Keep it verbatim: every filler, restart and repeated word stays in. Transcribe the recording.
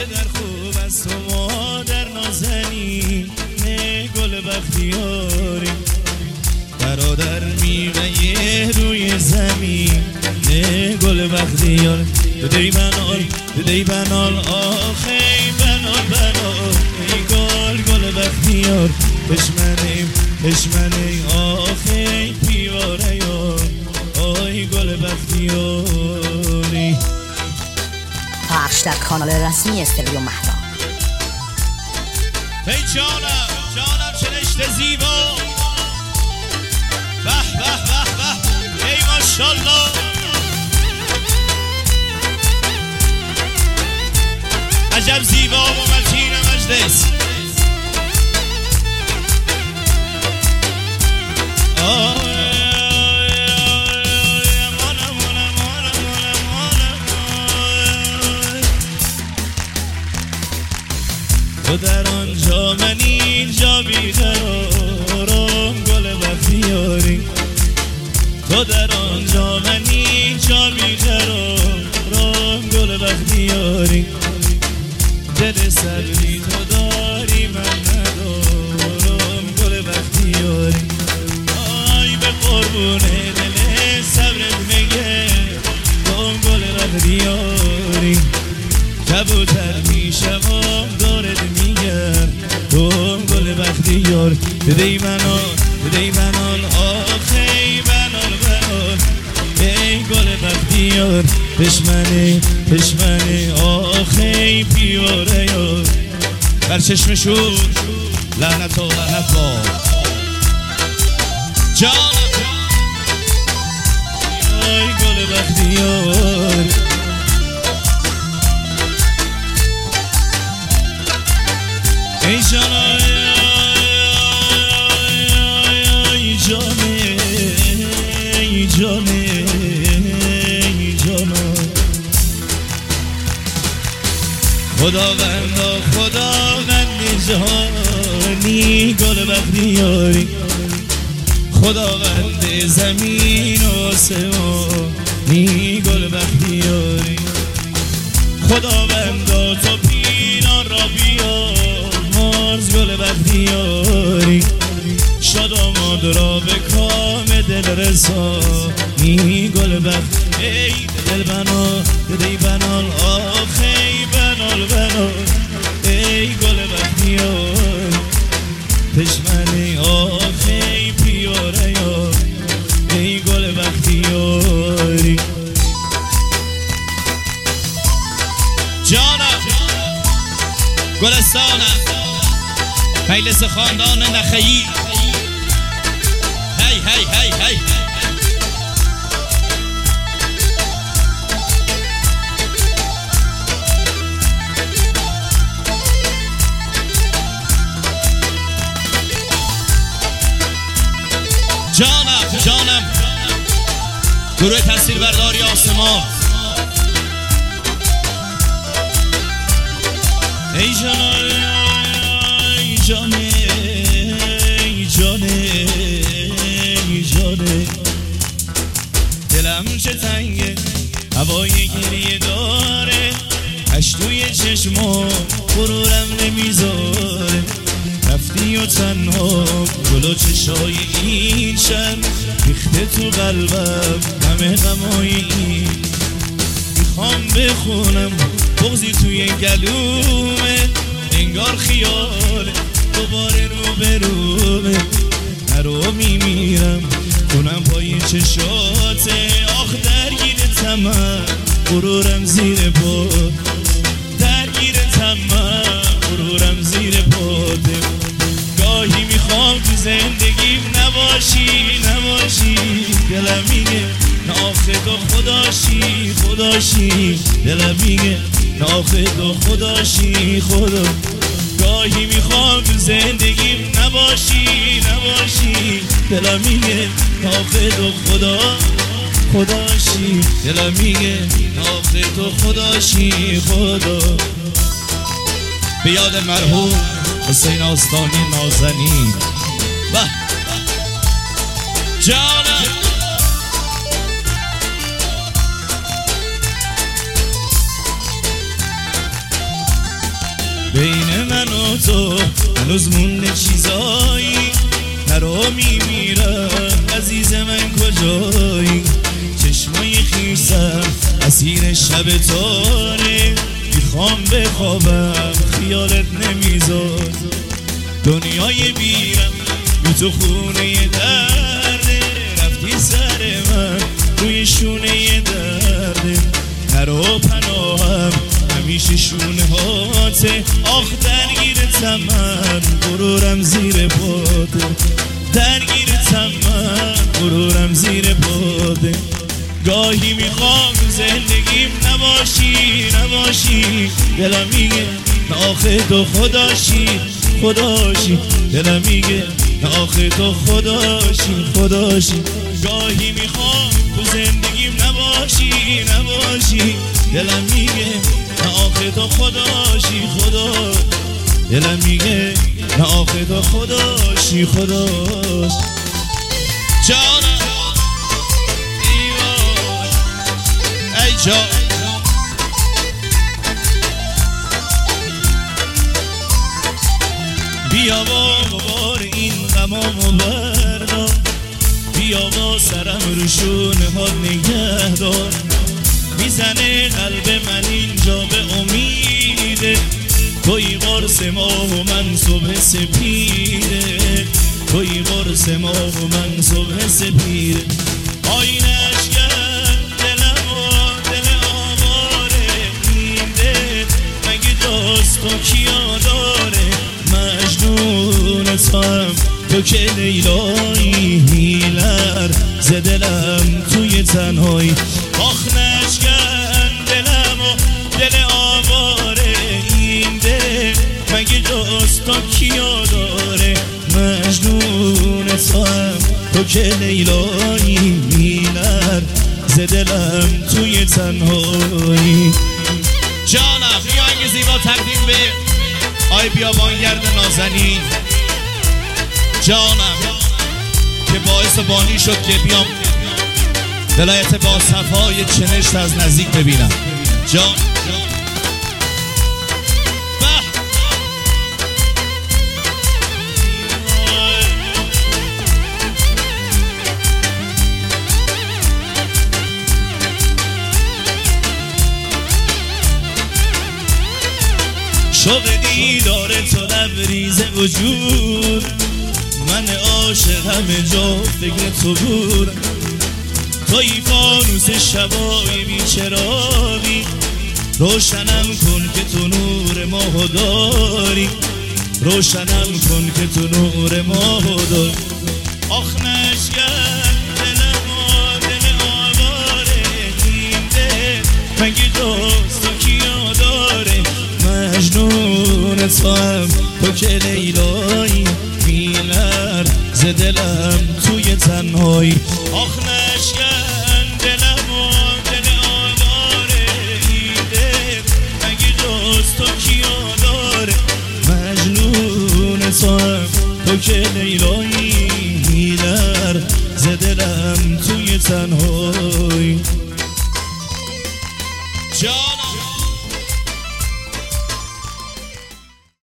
پدر خوب است و مادر نازنین، نه گل بختیاری برادر میوه روی زمین، نه گل بختیار دی بنال دی بنال آخی بنال بنال ای گل گل بختیار پشمنیم پشمنیم آخی پیواره یار آی گل بختیاری. پخش در کانال رسمی استودیو مهدا. ای جانم جانم چه رشته زیبا، به به به به ای ماشالله. عجب زیبا و متین مجلس. تو در آنجا من اینجا بیقرارم گل بختیاری، تو در آنجا من اینجا بیقرارم گل بختیاری، دل صبری تو داری من ندارم گل بختیاری، آی به قربون دل صبرت میگه دام گل بختیاری، کبوتر میشم دارد میگر دام گل بختیار دی بنال دی بنال آخی بنال بنال ای گل بختیار پشمنه پشمنه آخی پیواره یار بر چشمشون لعنت و لعنت با جانم ای گل بختیار. ای جانم ای جانم ای جانم ای جانم خداوندا خداوند جهانی گل بختیاری، خداوند زمین و آسمانی گل بختیاری، خداوندا تو پیران را بیار مارز گل بختیاری، شاداماد را به کام دل رسانی گل بخت ای دل بنال دی بنال آخی بنال بنال ای گل بختیار پشمنی آخی پیاره یار ای گل بختیاری. جانم گلستانم مجلس خاندان نخیی هی هی هی هی جانم جانم گروه تصویر برداری آسمان ای جانم ای جانم ای جانم ای جانم دلم چه تنگه هوای گریه داره اش توی چشمام غرورم نمیذاره رفتی و تنها گل چشای این شب ریخته تو قلبم همه غمای این میخوام بخونم بغضی توی گلومه انگار خیال دوباره رو به رومه نرو میمیرم کنم پای چشاته آخ درگیر تمام غرورم زیر پا درگیر تمام غرورم زیر پاته گاهی میخوام تو زندگیم نباشی نباشی دلم میگه ناخه تو خداشی خداشی دلم میگه ناخه تو خداشی خدا گاهی میخوام تو زندگیم نباشی نباشی دلم میگه ناخه تو خدا خداشی دلم میگه ناخه تو خداشی خدا. به یاد مرحوم حسین آستانی نازنین به جانم و تو هنوز مونده چیزایی نرو میمیرم عزیز من کجایی چشمای خیسم اسیر شب تاره میخوام بخوابم خیالت نمیذار دنیای بیرم بی تو خونه درده رفتی سر من روی شونه درده نرو پناهم همیشه شونه هاته آخ درگیرتم من غرورم زیر پاته درگیرتم من غرورم زیر پاته گاهی میخوام زندگیم نباشی نباشی دلم میگه نه آخه تو خداشی خداشی دلم میگه نه آخه تو خداشی خداشی گاهی میخوام تو زندگیم نباشی نباشی دلم میگه نه آخه تو خداشی خدا دلم میگه نه آخه تو خداشی خداش جانم ای جان بیا با بار این غمامو بردار بیا با سرم رو شونه ها نگه دار میزنه قلب من اینجا به امیده توی قرص ماه و من صبح سپیده توی قرص ماه و من صبح سپیده آینش گرد دلم و دل آواره این دل مگه جاست تو کیا داره مجنون توام تو که لیلایی میلر ز دلم توی تنهایی آخ نشکن دلم و دل آواره این دل مگه جاست تو کیا داره مجنون توام تو که لیلایی میلر ز دلم توی تنهایی جانم بیا انگ زیبا تقدیم به آی بیابانگرد نازنین جانم که باعث بانی شد که بیام ولایت با صفای چنشت از نزدیک ببینم جان شوق دیدار تو لبریز وجود من عاشق همه جا فکر تو بودم توی فانوس شبای بیچراغی روشنم کن که تو نور ماه داری روشنم کن که تو نور ماه داری آخ نشکن دلم و دل آواره این دل مگه جاست تو کیا داره مجنون توام تو که لیلایی میلر ز دلم توی تنهایی آخ نشکن دلم و دل آواره این دل مگه جاست تو کیا داره مجنون توام تو که لیلایی میلر ز دلم توی تنهایی جان